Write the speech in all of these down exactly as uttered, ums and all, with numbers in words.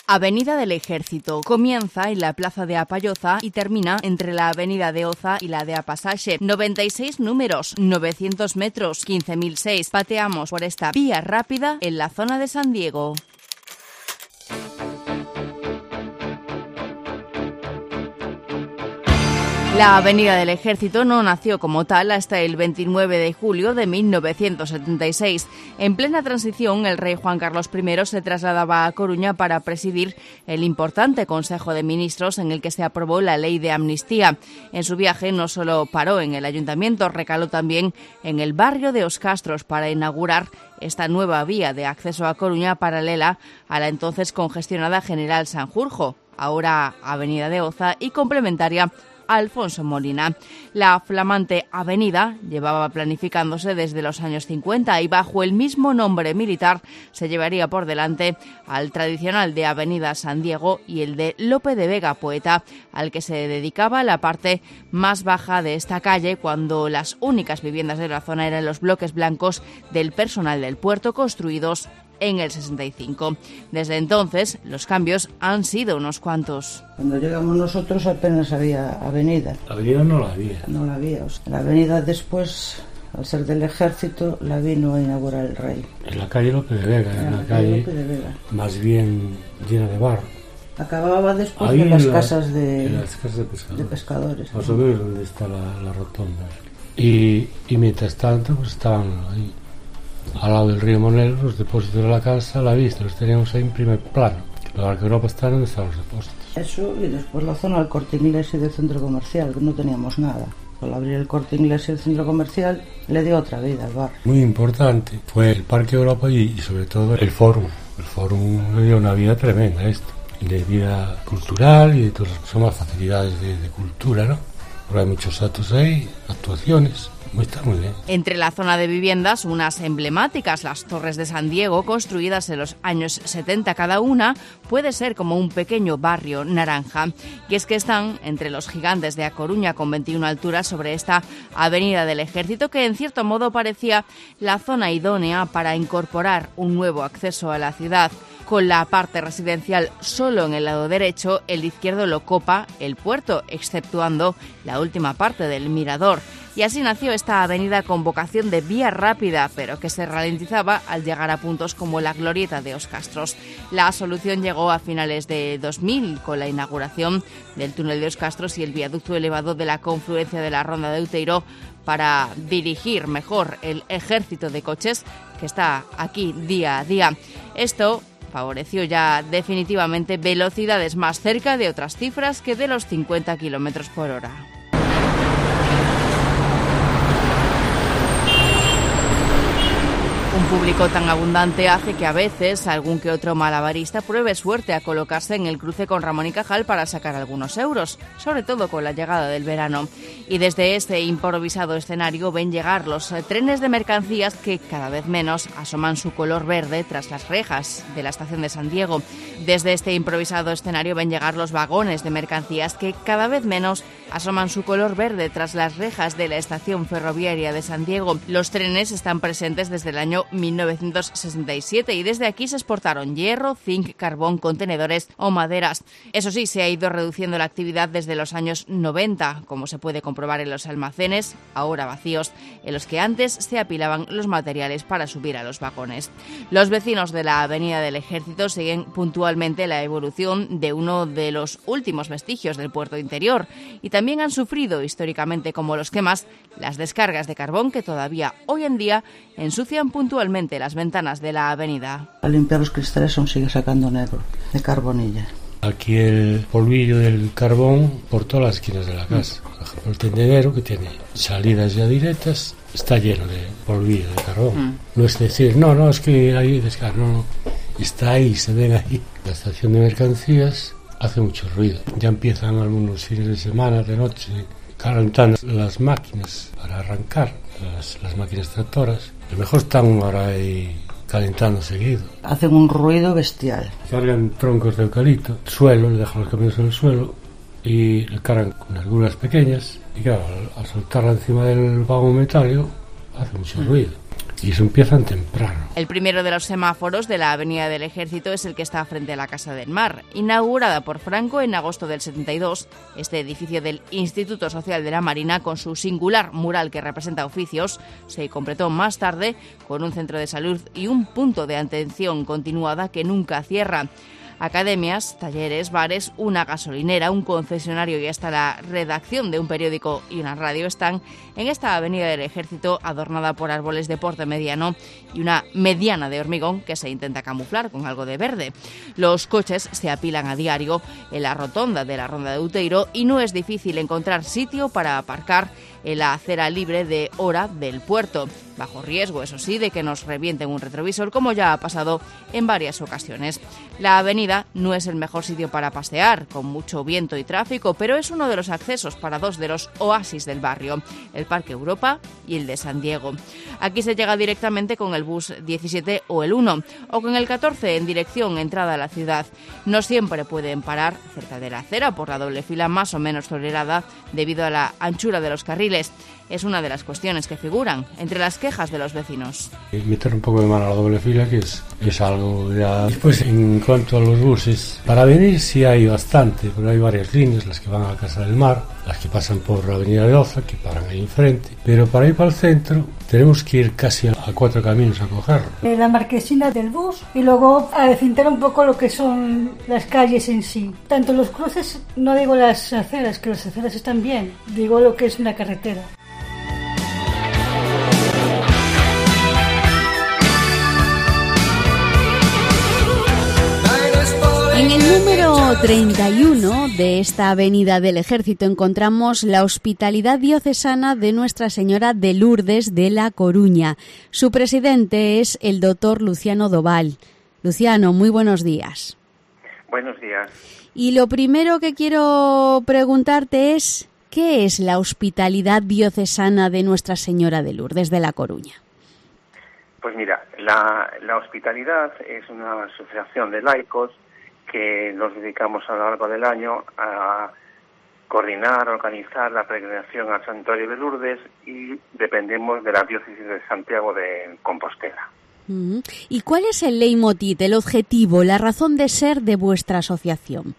Avenida del Ejército. Comienza en la plaza de Apayoza y termina entre la avenida de Oza y la de Apasaxe. noventa y seis números, novecientos metros, quince mil seis. Pateamos por esta vía rápida en la zona de San Diego. La Avenida del Ejército no nació como tal hasta el veintinueve de julio de mil novecientos setenta y seis. En plena transición, el rey Juan Carlos primero se trasladaba a Coruña para presidir el importante Consejo de Ministros en el que se aprobó la ley de amnistía. En su viaje no solo paró en el ayuntamiento, recaló también en el barrio de Os Castros para inaugurar esta nueva vía de acceso a Coruña paralela a la entonces congestionada General Sanjurjo, ahora Avenida de Oza, y complementaria Alfonso Molina. La flamante avenida llevaba planificándose desde los años cincuenta y bajo el mismo nombre militar se llevaría por delante al tradicional de Avenida San Diego y el de Lope de Vega Poeta, al que se dedicaba la parte más baja de esta calle cuando las únicas viviendas de la zona eran los bloques blancos del personal del puerto construidos en el sesenta y cinco. Desde entonces, los cambios han sido unos cuantos. Cuando llegamos nosotros apenas había avenida. La avenida no la había. No la había. O sea, la avenida después, al ser del Ejército, la vino a inaugurar el rey. En la calle Lope de Vega, en, en la, la calle, calle Lope de Vega, más bien llena de barro. Acababa después ahí de las, la, casas de, en las casas de pescadores. De pescadores más o menos donde está la, la rotonda. Y, y mientras tanto, pues estaban ahí, al lado del río Monel, los depósitos de la casa, a la vista, los teníamos ahí en primer plano. La que Europa está donde están los depósitos. Eso, y después la zona del Corte Inglés y del centro comercial, que no teníamos nada. Al abrir el Corte Inglés y el centro comercial, le dio otra vida al barrio. Muy importante fue el Parque Europa y, y sobre todo el Fórum. El Fórum le dio una vida tremenda a esto, de vida cultural y de todas son más facilidades de, de cultura, ¿no? Porque hay muchos actos ahí, actuaciones. Está muy bien. Entre la zona de viviendas, unas emblemáticas, las Torres de San Diego, construidas en los años setenta cada una, puede ser como un pequeño barrio naranja. Y es que están entre los gigantes de A Coruña, con veintiuna alturas, sobre esta Avenida del Ejército, que en cierto modo parecía la zona idónea para incorporar un nuevo acceso a la ciudad. Con la parte residencial solo en el lado derecho, el izquierdo lo copa el puerto, exceptuando la última parte del mirador. Y así nació esta avenida con vocación de vía rápida, pero que se ralentizaba al llegar a puntos como la glorieta de Os Castros. La solución llegó a finales de dos mil con la inauguración del túnel de Os Castros y el viaducto elevado de la confluencia de la Ronda de Outeiro para dirigir mejor el ejército de coches que está aquí día a día. Esto favoreció ya definitivamente velocidades más cerca de otras cifras que de los cincuenta kilómetros por hora. Un público tan abundante hace que a veces algún que otro malabarista pruebe suerte a colocarse en el cruce con Ramón y Cajal para sacar algunos euros, sobre todo con la llegada del verano. Y desde este improvisado escenario ven llegar los trenes de mercancías que cada vez menos asoman su color verde tras las rejas de la estación de San Diego. Desde este improvisado escenario ven llegar los vagones de mercancías que cada vez menos asoman su color verde tras las rejas de la estación ferroviaria de San Diego. Los trenes están presentes desde el año mil novecientos sesenta y siete y desde aquí se exportaron hierro, zinc, carbón, contenedores o maderas. Eso sí, se ha ido reduciendo la actividad desde los años noventa, como se puede comprobar en los almacenes, ahora vacíos, en los que antes se apilaban los materiales para subir a los vagones. Los vecinos de la Avenida del Ejército siguen puntualmente la evolución de uno de los últimos vestigios del puerto interior y también han sufrido históricamente, como los quemas, las descargas de carbón que todavía hoy en día ensucian puntualmente las ventanas de la avenida. Al limpiar los cristales aún sigue sacando negro de carbonilla. Aquí el polvillo del carbón por todas las esquinas de la casa. Por ejemplo, el tendedero, que tiene salidas ya directas, está lleno de polvillo de carbón. Mm. No es decir, no, no, es que hay descarga, no, no. Está ahí, se ven ahí. La estación de mercancías hace mucho ruido. Ya empiezan algunos fines de semana, de noche, calentando las máquinas para arrancar, las, las máquinas tractoras. A lo mejor están ahora ahí calentando seguido. Hacen un ruido bestial. Cargan troncos de eucalipto, suelo, le dejan los camiones en el suelo y le cargan con algunas pequeñas y claro, al, al soltarla encima del vagón metálico hace mucho ruido. y eso empiezan temprano. El primero de los semáforos de la Avenida del Ejército es el que está frente a la Casa del Mar. Inaugurada por Franco en agosto del setenta y dos, este edificio del Instituto Social de la Marina, con su singular mural que representa oficios, se completó más tarde con un centro de salud y un punto de atención continuada que nunca cierra. Academias, talleres, bares, una gasolinera, un concesionario y hasta la redacción de un periódico y una radio están en esta Avenida del Ejército, adornada por árboles de porte mediano y una mediana de hormigón que se intenta camuflar con algo de verde. Los coches se apilan a diario en la rotonda de la Ronda de Uteiro y no es difícil encontrar sitio para aparcar en la acera libre de hora del puerto, bajo riesgo, eso sí, de que nos revienten un retrovisor, como ya ha pasado en varias ocasiones. La avenida no es el mejor sitio para pasear, con mucho viento y tráfico, pero es uno de los accesos para dos de los oasis del barrio, el Parque Europa y el de San Diego. Aquí se llega directamente con el bus diecisiete o el uno, o con el catorce en dirección entrada a la ciudad. No siempre pueden parar cerca de la acera por la doble fila más o menos tolerada debido a la anchura de los carriles. Es una de las cuestiones que figuran entre las quejas de los vecinos. Meter un poco de mano a la doble fila, que es, es algo ya... Después, en cuanto a los buses, para venir sí hay bastante, porque hay varias líneas, las que van a Casa del Mar, las que pasan por la Avenida de Oza, que paran ahí enfrente, pero para ir para el centro tenemos que ir casi a cuatro caminos a cogerlo. La marquesina del bus y luego a decintar un poco lo que son las calles en sí. Tanto los cruces, no digo las aceras, que las aceras están bien, digo lo que es una carretera. En el número treinta y uno de esta Avenida del Ejército encontramos la Hospitalidad Diocesana de Nuestra Señora de Lourdes de La Coruña. Su presidente es el doctor Luciano Doval. Luciano, muy buenos días. Buenos días. Y lo primero que quiero preguntarte es, ¿qué es la Hospitalidad Diocesana de Nuestra Señora de Lourdes de La Coruña? Pues mira, la, la Hospitalidad es una asociación de laicos que nos dedicamos a lo largo del año a coordinar, organizar la peregrinación al Santuario de Lourdes y dependemos de la Diócesis de Santiago de Compostela. Uh-huh. ¿Y cuál es el leitmotiv, el objetivo, la razón de ser de vuestra asociación?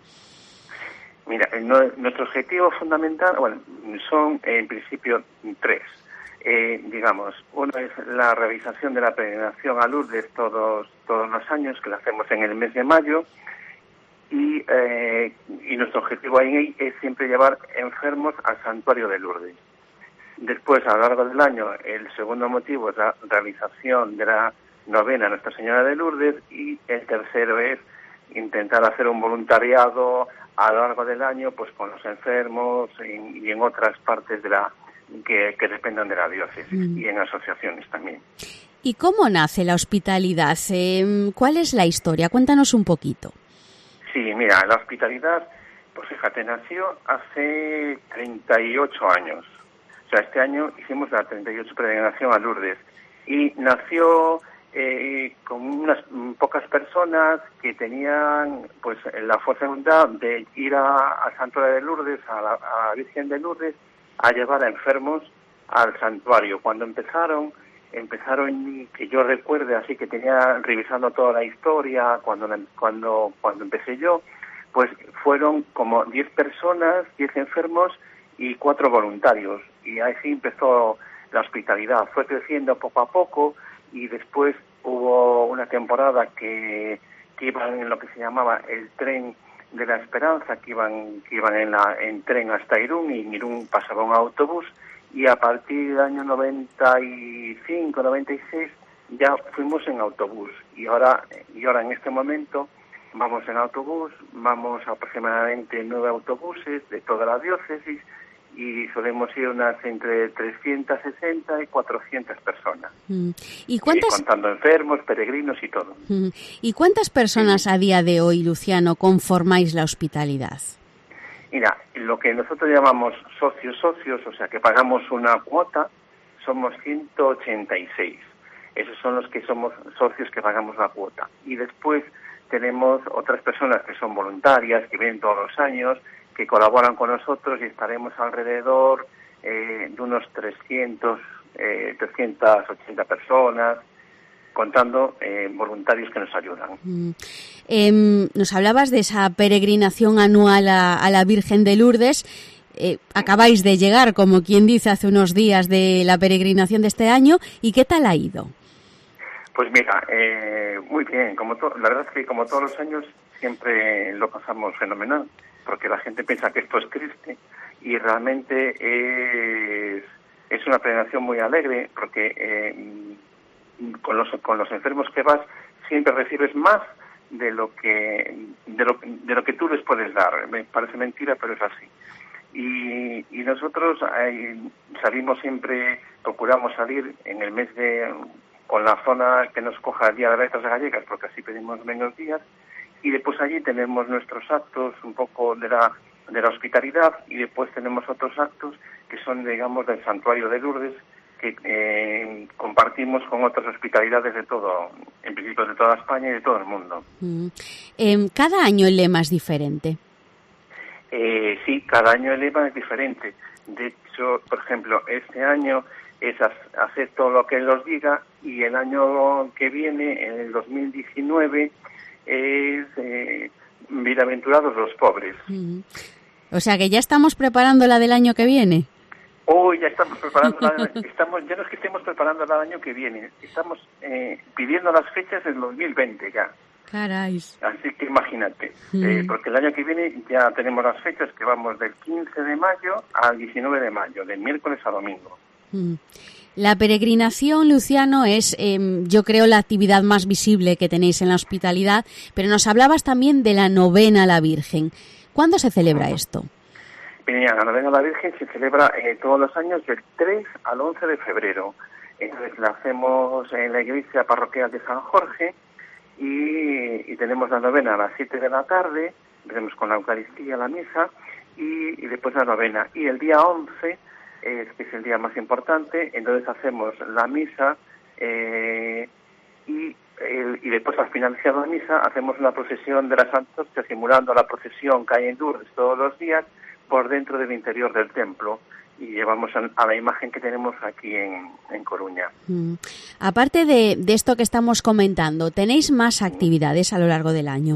Mira, no, nuestro objetivo fundamental, bueno, son en principio tres. Eh, digamos, uno es la realización de la peregrinación a Lourdes todos, todos los años, que la hacemos en el mes de mayo. Y, eh, y nuestro objetivo ahí es siempre llevar enfermos al Santuario de Lourdes. Después, a lo largo del año, el segundo motivo es la realización de la novena a Nuestra Señora de Lourdes y el tercero es intentar hacer un voluntariado a lo largo del año pues con los enfermos en, y en otras partes de la que, que dependan de la diócesis mm. y en asociaciones también. ¿Y cómo nace la hospitalidad? Eh, ¿Cuál es la historia? Cuéntanos un poquito. Sí, mira, la hospitalidad, pues fíjate, nació hace treinta y ocho años. O sea, este año hicimos la treinta y ocho peregrinación a Lourdes. Y nació eh, con unas pocas personas que tenían pues la fuerza de voluntad de ir a, al santuario de Lourdes, a la, a la Virgen de Lourdes, a llevar a enfermos al santuario. Cuando empezaron... Empezaron, que yo recuerde, así que tenía revisando toda la historia, cuando cuando cuando empecé yo, pues fueron como diez personas, diez enfermos y cuatro voluntarios. Y así empezó la hospitalidad. Fue creciendo poco a poco y después hubo una temporada que, que iban en lo que se llamaba el tren de la esperanza, que iban que iban en, la, en tren hasta Irún y en Irún pasaba un autobús. Y a partir del año noventa y cinco, noventa y seis ya fuimos en autobús y ahora y ahora en este momento vamos en autobús, vamos aproximadamente nueve autobuses de toda la diócesis y solemos ir unas entre trescientas sesenta y cuatrocientas personas. ¿Y cuántas? Y contando enfermos, peregrinos y todo. ¿Y cuántas personas a día de hoy, Luciano, conformáis la hospitalidad? Mira, lo que nosotros llamamos socios socios, o sea que pagamos una cuota, somos ciento ochenta y seis. Esos son los que somos socios que pagamos la cuota. Y después tenemos otras personas que son voluntarias, que vienen todos los años, que colaboran con nosotros y estaremos alrededor eh, de unos trescientos eh, trescientas ochenta personas, contando eh, voluntarios que nos ayudan. Mm. Eh, nos hablabas de esa peregrinación anual a, a la Virgen de Lourdes. Eh, acabáis de llegar, como quien dice, hace unos días de la peregrinación de este año. ¿Y qué tal ha ido? Pues mira, eh, muy bien. Como to- la verdad es que como todos los años siempre lo pasamos fenomenal, porque la gente piensa que esto es triste y realmente es, es una peregrinación muy alegre, porque eh, con los con los enfermos que vas siempre recibes más de lo que de lo, de lo que tú les puedes dar. Me parece mentira, pero es así. Y, y nosotros eh, salimos siempre, procuramos salir en el mes de, con la zona que nos coja el día de las letras gallegas, porque así pedimos menos días, y después allí tenemos nuestros actos un poco de la de la hospitalidad, y después tenemos otros actos que son, digamos, del santuario de Lourdes, que eh, compartimos con otras hospitalidades de todo, en principio de toda España y de todo el mundo. Mm. Eh, cada año el lema es diferente. Eh, sí, cada año el lema es diferente. De hecho, por ejemplo, este año es hacer todo lo que Él nos diga, y el año que viene, en el dos mil diecinueve, es eh, bienaventurados los pobres. Mm. O sea que ya estamos preparando la del año que viene. Hoy oh, ya estamos preparando, la, estamos, ya no es que estemos preparando el año que viene, estamos eh, pidiendo las fechas del dos mil veinte ya. Caray. Así que imagínate, Mm. eh, porque el año que viene ya tenemos las fechas que vamos del quince de mayo al diecinueve de mayo, de miércoles a domingo. Mm. La peregrinación, Luciano, es, eh, yo creo, la actividad más visible que tenéis en la hospitalidad, pero nos hablabas también de la novena a la Virgen. ¿Cuándo se celebra esto? Mira, la novena a la Virgen se celebra eh, todos los años del tres al once de febrero. Entonces la hacemos en la iglesia parroquial de San Jorge, y, y tenemos la novena a las siete de la tarde, tenemos con la Eucaristía la misa, y, y después la novena. Y el día once, eh, que es el día más importante, entonces hacemos la misa, eh, y, el, y después al finalizar la misa hacemos una procesión de las antorchas, simulando la procesión que hay en Lourdes todos los días, por dentro del interior del templo, y llevamos a, a la imagen que tenemos aquí en, en Coruña. Mm. Aparte de, de esto que estamos comentando, ¿tenéis más actividades a lo largo del año?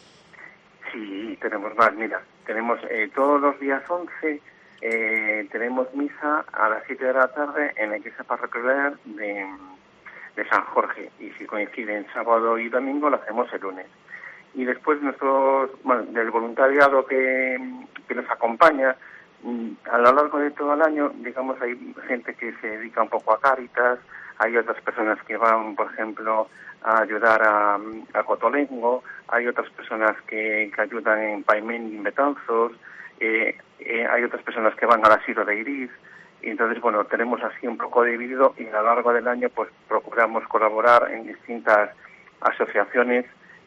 Sí, tenemos más. Mira, tenemos eh, todos los días once, eh, tenemos misa a las siete de la tarde en la iglesia parroquial de, de San Jorge, y si coinciden sábado y domingo lo hacemos el lunes. Y después nuestros, bueno, del voluntariado que, que nos acompaña, a lo largo de todo el año, digamos, hay gente que se dedica un poco a Cáritas, hay otras personas que van, por ejemplo, a ayudar a, a Cotolengo, hay otras personas que, que ayudan en Paimén y en Betanzos, eh, eh, hay otras personas que van al asilo de Iris, y entonces, bueno, tenemos así un poco dividido, y a lo largo del año pues procuramos colaborar en distintas asociaciones.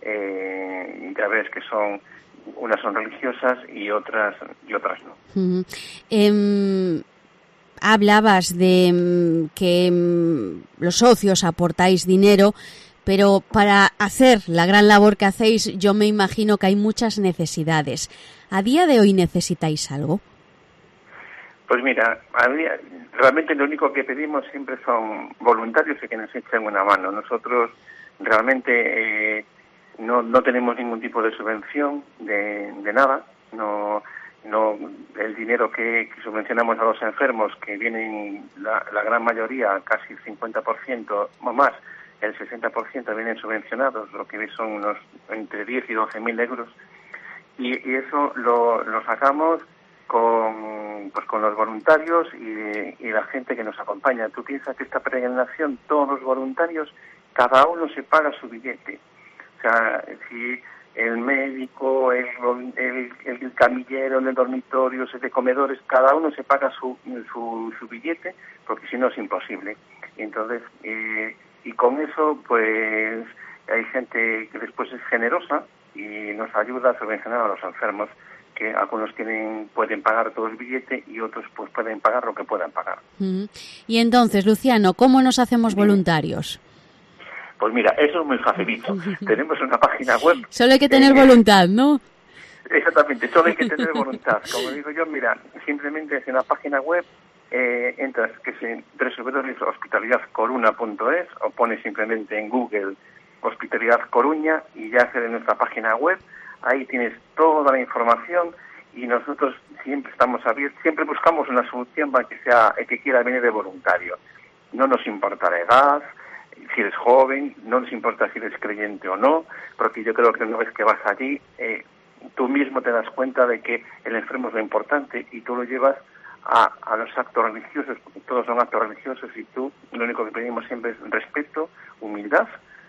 Eh, ya ves que son, unas son religiosas y otras y otras no. Mm. Eh, hablabas de mm, que mm, los socios aportáis dinero, pero para hacer la gran labor que hacéis, yo me imagino que hay muchas necesidades. ¿A día de hoy necesitáis algo? Pues mira, a día, realmente lo único que pedimos siempre son voluntarios y que nos echen una mano. Nosotros realmente eh, No, no tenemos ningún tipo de subvención de, de nada. No, no, el dinero que, que subvencionamos a los enfermos, que vienen la, la gran mayoría, casi el cincuenta por ciento o más, el sesenta por ciento vienen subvencionados, lo que son unos entre diez y doce mil euros. Y, y eso lo, lo sacamos con, pues con los voluntarios y, y la gente que nos acompaña. Tú piensas que esta peregrinación, todos los voluntarios, cada uno se paga su billete. O sea, si el médico, el, el, el camillero en el dormitorio, el de comedores, cada uno se paga su, su, su billete, porque si no es imposible. Entonces, eh, y con eso, pues, hay gente que después es generosa y nos ayuda a subvencionar a los enfermos, que algunos tienen pueden pagar todo el billete y otros pues pueden pagar lo que puedan pagar. Mm. Y entonces, Luciano, ¿cómo nos hacemos voluntarios? Pues mira, eso es muy facilito. Tenemos una página web. Solo hay que tener eh, voluntad, ¿no? Exactamente, solo hay que tener voluntad. Como digo yo, mira, simplemente es una página web eh, entras que es en doble u doble u doble u punto hospitalidad coruna punto es o pones simplemente en Google Hospitalidad Coruña y ya accede a nuestra página web. Ahí tienes toda la información y nosotros siempre estamos abiertos, siempre buscamos una solución para que sea el que quiera venir de voluntario. No nos importa la edad, si eres joven, no nos importa si eres creyente o no, porque yo creo que una vez que vas allí, eh, tú mismo te das cuenta de que el enfermo es lo importante y tú lo llevas a, a los actos religiosos, porque todos son actos religiosos y tú lo único que pedimos siempre es respeto, humildad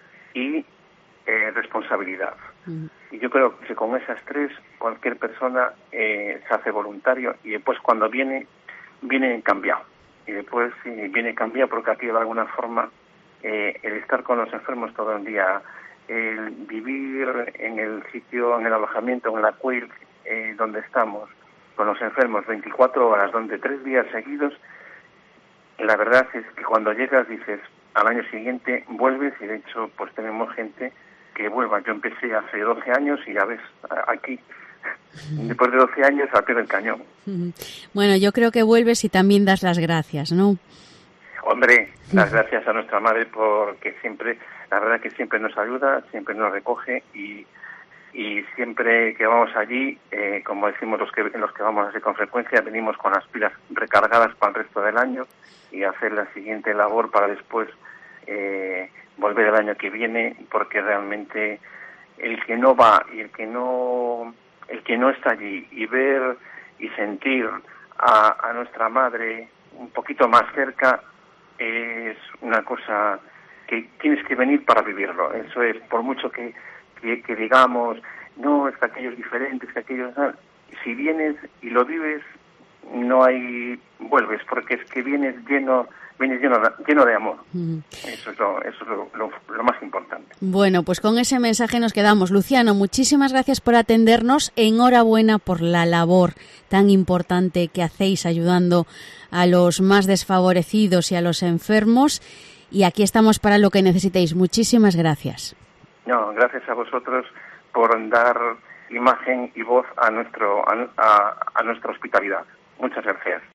y eh, responsabilidad. Mm. Y yo creo que con esas tres cualquier persona eh, se hace voluntario y después cuando viene, viene cambiado. Y después sí, viene cambiado porque aquí de alguna forma eh, el estar con los enfermos todo el día, el vivir en el sitio, en el alojamiento, en la cuil eh, donde estamos, con los enfermos veinticuatro horas, donde tres días seguidos, la verdad es que cuando llegas dices, al año siguiente vuelves y de hecho pues tenemos gente que vuelva. Yo empecé hace doce años y ya ves, aquí, después de doce años, al pie del cañón. Bueno, yo creo que vuelves y también das las gracias, ¿no? Hombre, las gracias a nuestra madre porque siempre, la verdad que siempre nos ayuda, siempre nos recoge y, y siempre que vamos allí, eh, como decimos los que los que vamos así con frecuencia, venimos con las pilas recargadas para el resto del año y hacer la siguiente labor para después eh, volver el año que viene, porque realmente el que no va y el que no el que no está allí y ver y sentir a, a nuestra madre un poquito más cerca es una cosa que tienes que venir para vivirlo. Eso es, por mucho que, que, que digamos, no, es que aquello es diferente, es que aquello es... Si vienes y lo vives, no hay... vuelves, porque es que vienes lleno... vienes lleno de, lleno de amor. Mm. Eso es, lo, eso es lo, lo, lo más importante. Bueno, pues con ese mensaje nos quedamos. Luciano, muchísimas gracias por atendernos. Enhorabuena por la labor tan importante que hacéis ayudando a los más desfavorecidos y a los enfermos. Y aquí estamos para lo que necesitéis. Muchísimas gracias. No, gracias a vosotros por dar imagen y voz a nuestro a, a, a nuestra hospitalidad. Muchas gracias.